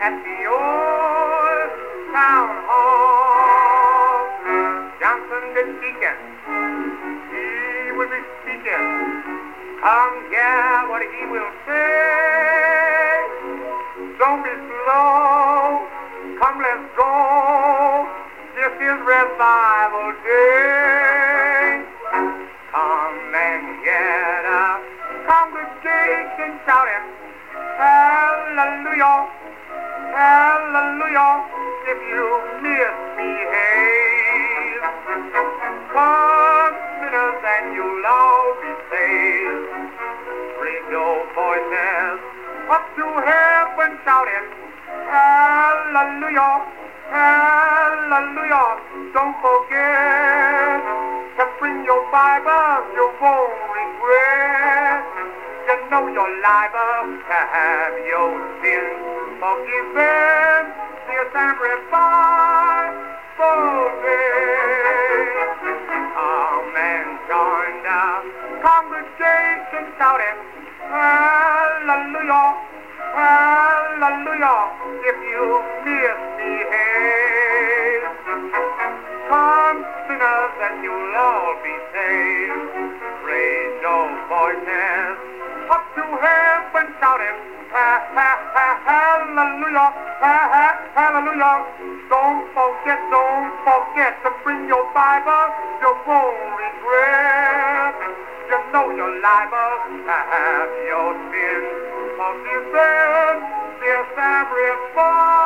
at the old town hall. Johnson the deacon, he will be speaking. Come hear what he will say. Don't be slow. Come, let's go. This is revival day. Come and hear the congregation shouting, hallelujah, hallelujah. If you misbehave, come sinners and you'll all be saved. Raise your voices up to heaven shouting, hallelujah, hallelujah. Don't forget to bring your Bible, you won't regret. You know you're liable to have your sins forgiven. This and revival day. Come and join the congregation shouting, hallelujah, hallelujah. If you misbehave, come sinners and you'll all be saved. Raise your voices up to heaven shouting, hallelujah, hallelujah. Don't forget to bring your Bible, you won't regret. You know you're liable to have your sins forgiven. This every fall.